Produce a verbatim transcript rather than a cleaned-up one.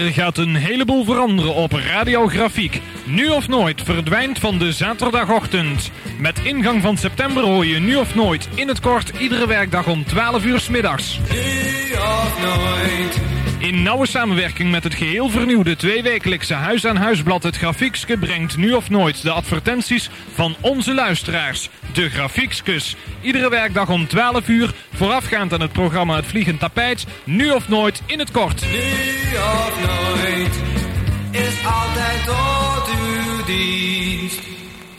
Er gaat een heleboel veranderen op Radiografiek. Nu of Nooit verdwijnt van de zaterdagochtend. Met ingang van september hoor je Nu of Nooit in het kort iedere werkdag om twaalf uur 's middags. Nu of Nooit. In nauwe samenwerking met het geheel vernieuwde tweewekelijkse Huis-aan-Huisblad Het Grafiekske brengt Nu of Nooit de advertenties van onze luisteraars. De Grafiekskes. Iedere werkdag om twaalf uur, voorafgaand aan het programma Het Vliegend Tapijt, Nu of Nooit in het kort. Nu of Nooit is altijd tot uw dienst.